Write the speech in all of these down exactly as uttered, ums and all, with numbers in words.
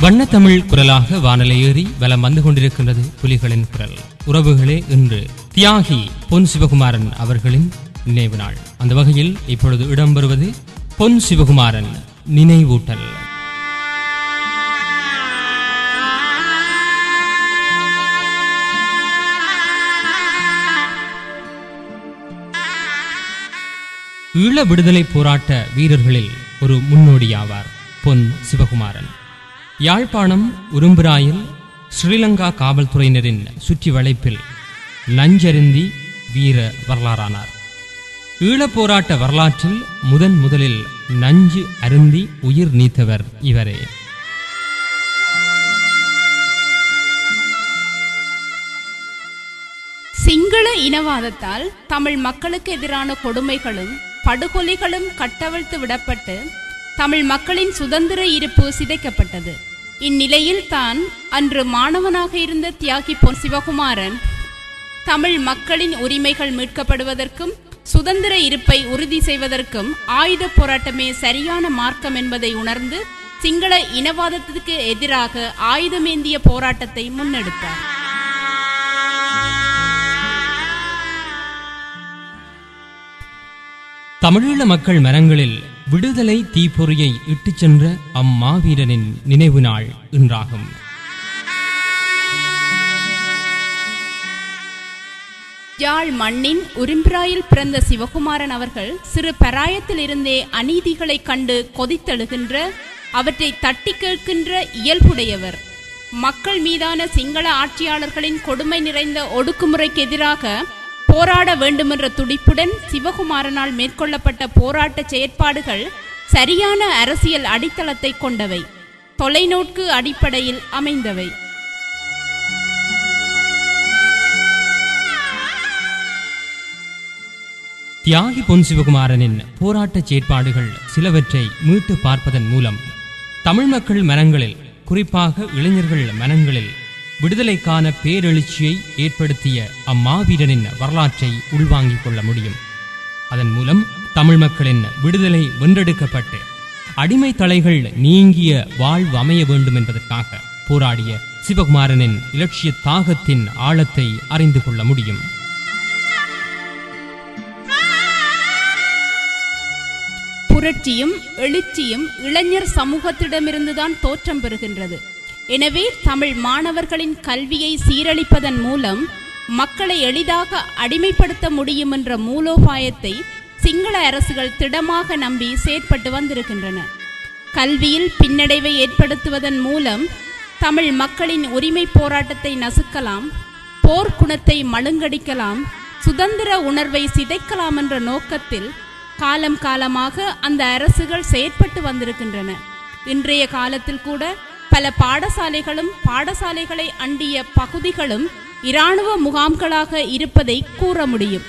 வண்ணத்தமிழ் குரலாக வானலை ஏறி வலம் வந்து கொண்டிருக்கின்றது புலிகளின் குரல். உறவுகளே, இன்று தியாகி பொன் சிவகுமாரன் அவர்களின் நினைவு நாள். அந்த வகையில் இப்பொழுது இடம்பெறுவது பொன் சிவகுமாரன் நினைவூட்டல். ஈழ விடுதலை போராட்ட வீரர்களில் ஒரு முன்னோடியாவார் பொன் சிவகுமாரன். யாழ்ப்பாணம் உரும்பிராயில் ஸ்ரீலங்கா காவல்துறையினரின் சுற்றி வளைப்பில் நஞ்சருந்தி வீர வரலாறானார். ஈழப் போராட்ட வரலாற்றில் முதன் முதலில் நஞ்சு அருந்தி உயிர் நீத்தவர் இவரே. சிங்கள இனவாதத்தால் தமிழ் மக்களுக்கு எதிரான கொடுமைகளும் படுகொலைகளும் கட்டவிழ்த்து விடப்பட்டு தமிழ் மக்களின் சுதந்திர இருப்பு சிதைக்கப்பட்டது. இந்நிலையில் தான் அன்று மாணவனாக இருந்த தியாகி பொன் சிவகுமாரன் தமிழ் மக்களின் உரிமைகள் மீட்கப்படுவதற்கும் சுதந்திர இருப்பை உறுதி செய்வதற்கும் ஆயுத போராட்டமே சரியான மார்க்கம் என்பதை உணர்ந்து சிங்கள இனவாதத்திற்கு எதிராக ஆயுதமேந்திய போராட்டத்தை முன்னெடுத்தார். தமிழீழ மக்கள் மனங்களில் விடுதலை தீப்பொறியை இட்டுச் சென்ற அம்மாவீரனின் நினைவு நாள் இன்றாகும். யாழ் மண்ணின் உரும்பிராயில் பிறந்த சிவகுமாரன் அவர்கள் சிறு பராயத்தில் இருந்தே அநீதிகளை கண்டு கொதித்தெழுகின்ற, அவற்றை தட்டி கேட்கின்ற இயல்புடையவர். மக்கள் மீதான சிங்கள ஆட்சியாளர்களின் கொடுமை நிறைந்த ஒடுக்குமுறைக்கு எதிராக போராட வேண்டுமென்ற துடிப்புடன் சிவகுமாரனால் மேற்கொள்ளப்பட்ட போராட்ட செயற்பாடுகள் சரியான அரசியல் அடித்தளத்தை கொண்டவை, தொலைநோக்கு அடிப்படையில் அமைந்தவை. தியாகி பொன் சிவகுமாரனின் போராட்ட செயற்பாடுகள் சிலவற்றை மீட்டு பார்ப்பதன் மூலம் தமிழ் மக்கள் மனங்களில், குறிப்பாக இளைஞர்கள் மனங்களில் விடுதலைக்கான பேரெழுச்சியை ஏற்படுத்திய அம்மாவீரனின் வரலாற்றை உள்வாங்கிக் கொள்ள முடியும். அதன் மூலம் தமிழ் மக்களின் விடுதலை வென்றெடுக்கப்பட்டு அடிமை தலைகள் நீங்கிய வாழ்வு அமைய வேண்டும் என்பதற்காக போராடிய சிவகுமாரனின் இலட்சிய தாகத்தின் ஆழத்தை அறிந்து கொள்ள முடியும். புரட்சியும் எழுச்சியும் இளைஞர் சமூகத்திடமிருந்துதான் தோற்றம் பெறுகின்றது. எனவே தமிழ் மாணவர்களின் கல்வியை சீரழிப்பதன் மூலம் மக்களை எளிதாக அடிமைப்படுத்த முடியும் என்ற மூலோபாயத்தை சிங்கள அரசுகள் திடமாக நம்பி செயற்பட்டு வந்திருக்கின்றன. கல்வியில் பின்னடைவை ஏற்படுத்துவதன் மூலம் தமிழ் மக்களின் உரிமை போராட்டத்தை நசுக்கலாம், போர்க்குணத்தை மழுங்கடிக்கலாம், சுதந்திர உணர்வை சிதைக்கலாம் என்ற நோக்கத்தில் காலம் காலமாக அந்த அரசுகள் செயற்பட்டு வந்திருக்கின்றன. இன்றைய காலத்தில் கூட பல பாடசாலைகளும் பாடசாலைகளை அண்டிய பகுதிகளும் இராணுவ முகாம்களாக இருப்பதை கூற முடியும்.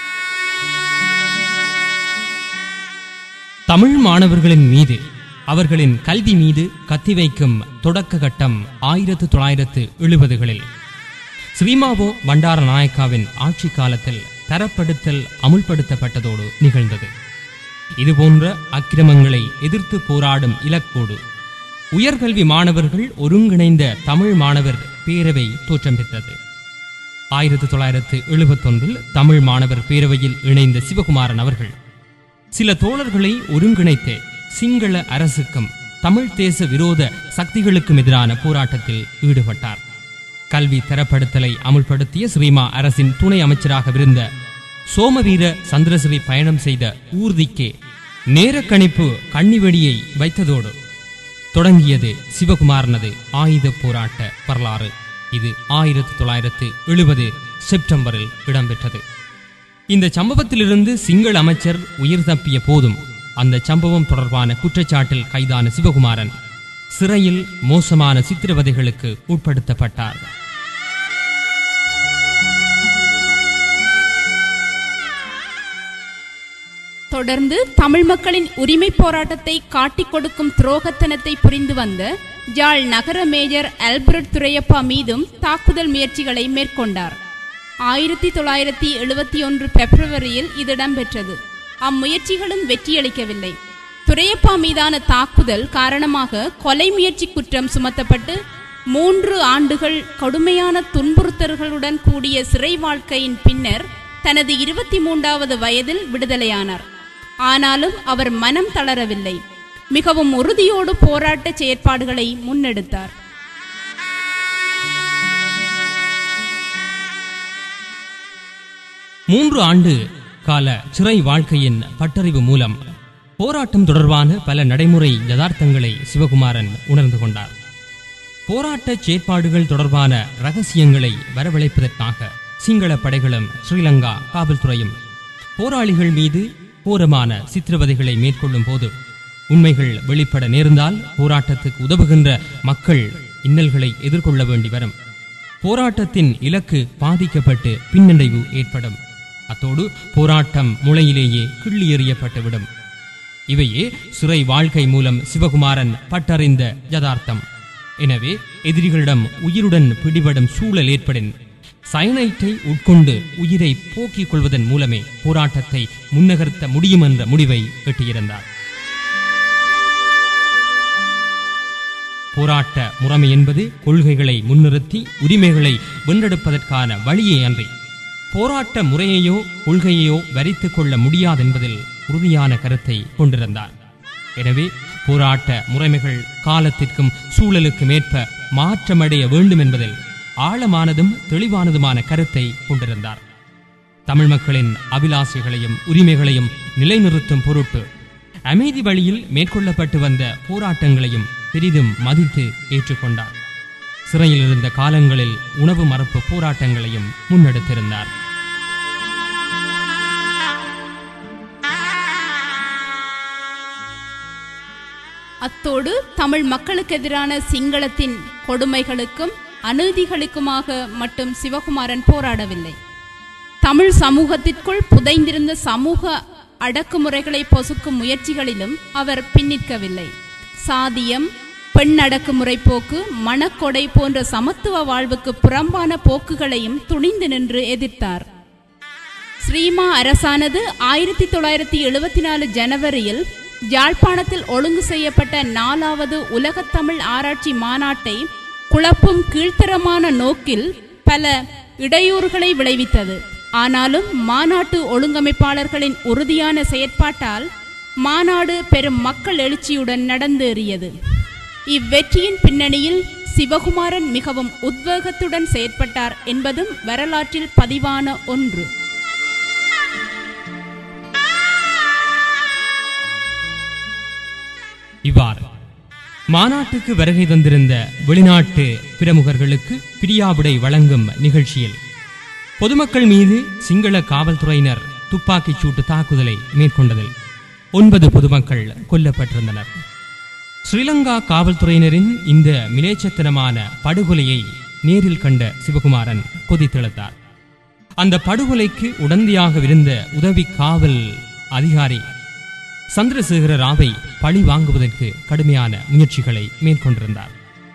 தமிழ் மாணவர்களின் மீது, அவர்களின் கல்வி மீது கத்தி வைக்கும் தொடக்க கட்டம் ஆயிரத்து தொள்ளாயிரத்து எழுபதுகளில் ஸ்ரீமாவோ பண்டார நாயக்காவின் ஆட்சி காலத்தில் தரப்படுத்தல் அமுல்படுத்தப்பட்டதோடு நிகழ்ந்தது. இதுபோன்ற அக்கிரமங்களை எதிர்த்து போராடும் இலக்கோடு உயர்கல்வி மாணவர்கள் ஒருங்கிணைந்த தமிழ் மாணவர் பேரவை தோற்றம் பெற்றது. ஆயிரத்தி தொள்ளாயிரத்து எழுபத்தி ஒன்றில் தமிழ் மாணவர் பேரவையில் இணைந்த சிவகுமாரன் அவர்கள் சில தோழர்களை ஒருங்கிணைத்து சிங்கள அரசுக்கும் தமிழ் தேச விரோத சக்திகளுக்கும் எதிரான போராட்டத்தில் ஈடுபட்டார். கல்வி தரப்படுத்தலை அமுல்படுத்திய ஸ்ரீமா அரசின் துணை அமைச்சராகவிருந்த சோமவீர சந்திரசிறி பயணம் செய்த ஊர்திக்கே நேரக்கணிப்பு கண்ணிவெடியை வைத்ததோடு தொடங்கியது சிவகுமாரனது ஆயுத போராட்ட வரலாறு. இது ஆயிரத்தி தொள்ளாயிரத்து எழுபது செப்டம்பரில் இடம்பெற்றது. இந்த சம்பவத்திலிருந்து சிங்கள அமைச்சர் உயிர் தப்பிய போதும் அந்த சம்பவம் தொடர்பான குற்றச்சாட்டில் கைதான சிவகுமாரன் சிறையில் மோசமான சித்திரவதைகளுக்கு உட்படுத்தப்பட்டார். தொடர்ந்து தமிழ் மக்களின் உரிமை போராட்டத்தை காட்டிக் கொடுக்கும் துரோகத்தனத்தை புரிந்து வந்த யாழ் நகர மேஜர் ஆல்பர்ட் துரையப்பா மீதும் தாக்குதல் முயற்சிகளை மேற்கொண்டார். ஆயிரத்தி தொள்ளாயிரத்தி எழுபத்தி ஒன்று பிப்ரவரியில் இது இடம்பெற்றது. அம்முயற்சிகளும் வெற்றியளிக்கவில்லை. துரையப்பா மீதான தாக்குதல் காரணமாக கொலை முயற்சி குற்றம் சுமத்தப்பட்டு மூன்று ஆண்டுகள் கடுமையான துன்புறுத்தல்களுடன் கூடிய சிறை வாழ்க்கையின் பின்னர் தனது இருபத்தி மூன்றாவது வயதில் விடுதலையானார். ஆனாலும் அவர் மனம் தளரவில்லை. மிகவும் உறுதியோடு போராட்ட செயற்பாடுகளை முன்னெடுத்தார். மூன்று ஆண்டு கால சிறை வாழ்க்கையின் பட்டறிவு மூலம் போராட்டம் தொடர்பான பல நடைமுறை யதார்த்தங்களை சிவகுமாரன் உணர்ந்து கொண்டார். போராட்ட செயற்பாடுகள் தொடர்பான ரகசியங்களை வரவழைப்பதற்காக சிங்கள படைகளும் ஸ்ரீலங்கா காவல்துறையும் போராளிகள் மீது கோரமான சித்திரவதைகளை மேற்கொள்ளும் போது உண்மைகள் வெளிப்பட நேர்ந்தால் போராட்டத்துக்கு உதவுகின்ற மக்கள் இன்னல்களை எதிர்கொள்ள வேண்டி வரும். போராட்டத்தின் இலக்கு பாதிக்கப்பட்டு பின்னடைவு ஏற்படும். அத்தோடு போராட்டம் முளையிலேயே கிள்ளி எறியப்பட்டுவிடும். இவையே சிறை வாழ்க்கை மூலம் சிவகுமாரன் பட்டறிந்த யதார்த்தம். எனவே எதிரிகளிடம் உயிருடன் பிடிபடும் சூழல் ஏற்படின் சயனைட்டை உட்கொண்டு உயிரை போக்கிக் கொள்வதன் மூலமே போராட்டத்தை முன்னகர்த்த முடியும் என்ற முடிவை எட்டியிருந்தார். போராட்ட முறைமை என்பது கொள்கைகளை முன்னிறுத்தி உரிமைகளை வென்றெடுப்பதற்கான வழியே அன்றி போராட்ட முறையையோ கொள்கையையோ வரித்துக் கொள்ள முடியாதென்பதில் உறுதியான கருத்தை கொண்டிருந்தார். எனவே போராட்ட முறைமைகள் காலத்திற்கும் சூழலுக்கும் ஏற்ப மாற்றமடைய வேண்டும் என்பதில் ஆழமானதும் தெளிவானதுமான கருத்தை கொண்டிருந்தார். தமிழ் மக்களின் அபிலாசைகளையும் உரிமைகளையும் நிலைநிறுத்தும் பொருட்டு அமைதி வழியில் மேற்கொள்ளப்பட்டு வந்த போராட்டங்களையும் பெரிதும் மதித்து ஏற்றுக்கொண்டார். சிறையில் இருந்த காலங்களில் உணவு மறுப்பு போராட்டங்களையும் முன்னெடுத்திருந்தார். அத்தோடு தமிழ் மக்களுக்கு எதிரான சிங்களத்தின் கொடுமைகளுக்கும் அநீதிகளுக்குமாக மட்டும் சிவகுமாரன் போராடவில்லை. தமிழ் சமூகத்திற்குள் புதைந்திருந்த சமூக அடக்குமுறைகளை பொசுக்கும் முயற்சிகளிலும் அவர் பின்னிற்கவில்லை. சாதியம், பெண் அடக்குமுறை போக்கு, மணக்கொடை போன்ற சமத்துவ வாழ்வுக்கு புறம்பான போக்குகளையும் துணிந்து நின்று எதிர்த்தார். ஸ்ரீமா அரசானது ஆயிரத்தி தொள்ளாயிரத்தி எழுபத்தி நாலு ஜனவரியில் யாழ்ப்பாணத்தில் ஒழுங்கு செய்யப்பட்ட நாலாவது உலகத்தமிழ் ஆராய்ச்சி மாநாட்டை குழப்பும் கீழ்த்தரமான நோக்கில் பல இடையூறுகளை விளைவித்தது. ஆனாலும் மாநாட்டு ஒழுங்கமைப்பாளர்களின் உறுதியான செயற்பாட்டால் மாநாடு பெரும் மக்கள் எழுச்சியுடன் நடந்தேறியது. இவ்வெற்றியின் பின்னணியில் சிவகுமாரன் மிகவும் உத்வேகத்துடன் செயற்பட்டார் என்பதும் வரலாற்றில் பதிவான ஒன்று. இவ்வாறு மாநாட்டுக்கு வருகை தந்திருந்த வெளிநாட்டு பிரமுகர்களுக்கு பிரியாவிடை வழங்கும் நிகழ்ச்சியில் பொதுமக்கள் மீது சிங்கள காவல்துறையினர் துப்பாக்கிச் சூட்டு தாக்குதலை மேற்கொண்டதில் ஒன்பது பொதுமக்கள் கொல்லப்பட்டிருந்தனர். ஸ்ரீலங்கா காவல்துறையினரின் இந்த மிலேச்சத்தனமான படுகொலையை நேரில் கண்ட சிவகுமாரன் கொதித்தெழுந்தார். அந்த படுகொலைக்கு உடந்தையாக இருந்த உதவி காவல் அதிகாரி சந்திரசேகர ராவை பழி வாங்குவதற்கு கடுமையான முயற்சிகளை மேற்கொண்டிருந்தார்.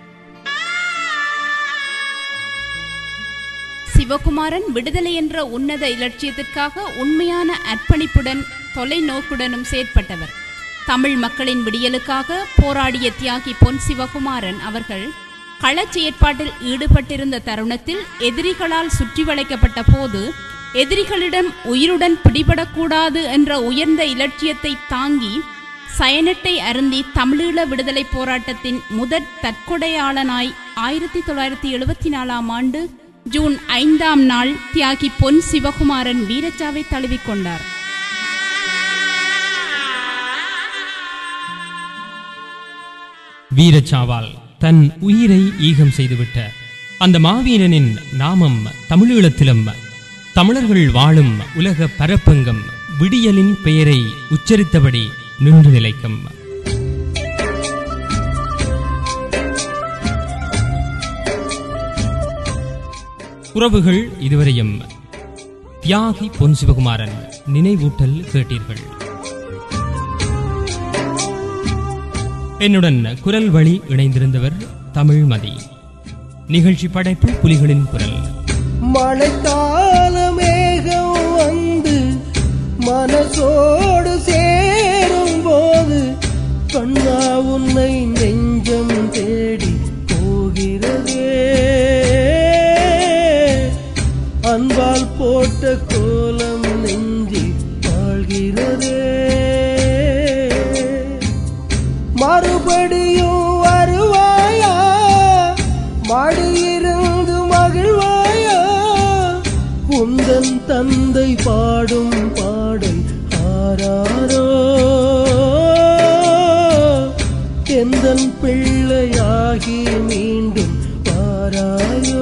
சிவகுமாரன் விடுதலை என்ற உன்னத இலட்சியத்திற்காக உண்மையான அர்ப்பணிப்புடன் தொலைநோக்குடனும் செயற்பட்டவர். தமிழ் மக்களின் விடியலுக்காக போராடிய தியாகி பொன் சிவகுமாரன் அவர்கள் களச் செயற்பாட்டில் ஈடுபட்டிருந்த தருணத்தில் எதிரிகளால் சுற்றி வளைக்கப்பட்ட போது எதிரிகளிடம் உயிருடன் பிடிபடக்கூடாது என்ற உயர்ந்த இலட்சியத்தை தாங்கி சயனட்டை அருந்தி தமிழீழ விடுதலை போராட்டத்தின் முதற் தற்கொடையாளனாய் ஆயிரத்தி தொள்ளாயிரத்தி எழுபத்தி நாலாம் ஆண்டு ஜூன் ஐந்தாம் நாள் தியாகி பொன் சிவகுமாரன் வீரச்சாவை தழுவிக்கொண்டார். வீரச்சாவால் தன் உயிரை ஈகம் செய்துவிட்ட அந்த மாவீரனின் நாமம் தமிழீழத்திலும் தமிழர்கள் வாழும் உலக பரப்பெங்கும் விடியலின் பெயரை உச்சரித்தபடி நின்று நிலைக்கும். உறவுகள், இதுவரையும் தியாகி பொன் சிவகுமாரன் நினைவூட்டல் கேட்டீர்கள். என்னுடன் குரல் வழி இணைந்திருந்தவர் தமிழ் மதி. நிகழ்ச்சி படைப்பு புலிகளின் குரல். மழைக்கால மேகம் வந்து மனசோடு சேரும் போது கண்ணா உன்னை நெஞ்சம் தேடி போகிறதே, அன்பால் போட்ட கோலம் நெஞ்சி வாழ்கிறதே. மறுபடியும் வருவாயா, மடியிருந்து மகிழ்வாயா, உந்தன் தந்தை பாடும் பாடல் ஆராரோ, எந்தன் பிள்ளையாகி மீண்டும் வாராயோ.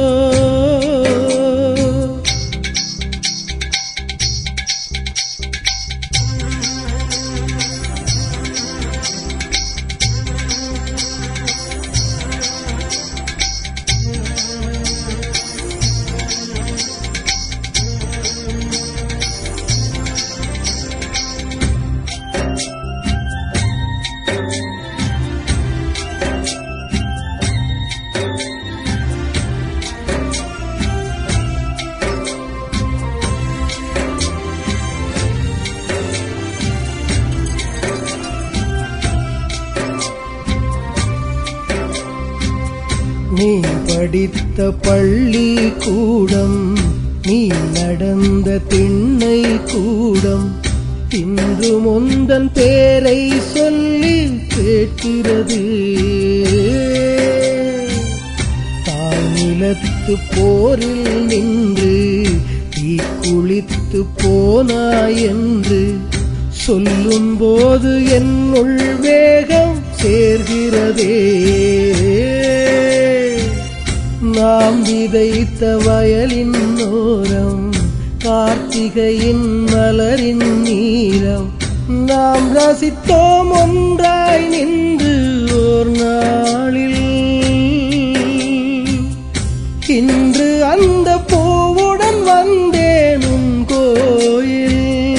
நீ படித்த பள்ளி கூடம், நீ நடந்த திண்ணை கூடம், இன்று முந்தன் பேரை சொல்லி கேட்கிறது. தாய் நிலத்து போரில் நின்று தீ குளித்து போனாய் என்று சொல்லும் போது என்னுள் வேகம் சேர்கிறதே. நாம் விதைத்த வயலின் ஓரம் கார்த்திகையின் மலரின் நீரம், நாம் ரசித்தோம் ஒன்றாய் நின்று ஓர் நாளில். இன்று அந்த பூவுடன் வந்தேன் உன் கோயில்.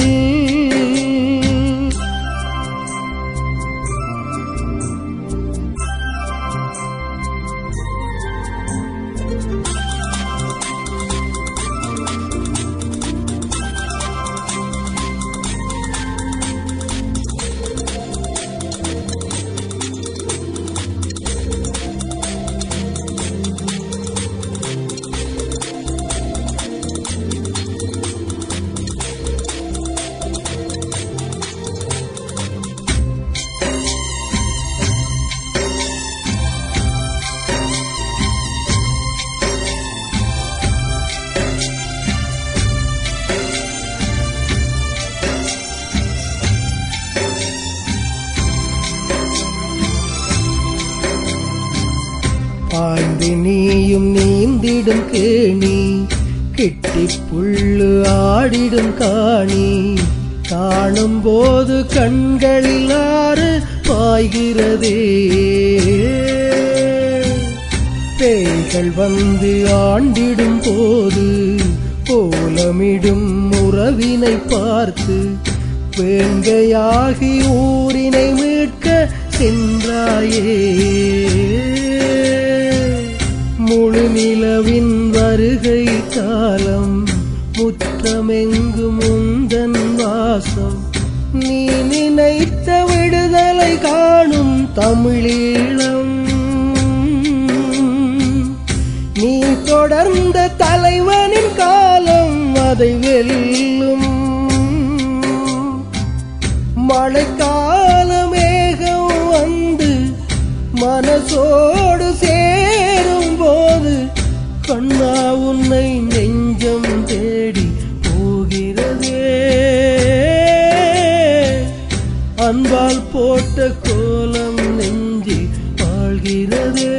பாய்ந்து நீயும் நீந்திடும் கேணி, கெட்டி புல்லு ஆடிடும் காணி, காணும் போது கண்களில் ஆறு பாய்கிறதே. பேய்கள் வந்து ஆண்டிடும் போது கோலமிடும் உறவினை பார்த்து வேங்கையாகி ஊரினை மீட்க சென்றாயே. முழு நிலவின் வருகை காலம், முற்றமெங்கும் முந்தன் வாசம், நீ நினைத்த விடுதலை காணும் தமிழீழம். நீ தொடர்ந்த தலைவனின் காலம் அதை வெல்லும். மழைக்கால மேகம் வந்து மனசோடு சேரும் போது கண்ணா உன்னை நெஞ்சம் தேடி போகிறதே. அன்பால் போட்ட கோலம் நெஞ்சி வாழ்கிறதே.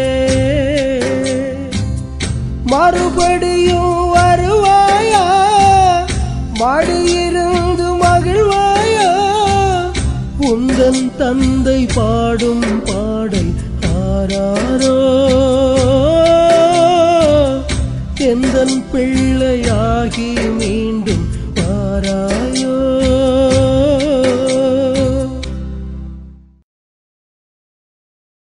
மறுபடியும் வருவாயா, மடியிருந்து மகிழ்வாயா, உந்தன் தந்தை பாடும் பாடல் ஆராரோ, எந்தன் பிள்ளையாகி மீண்டும் வாராயோ.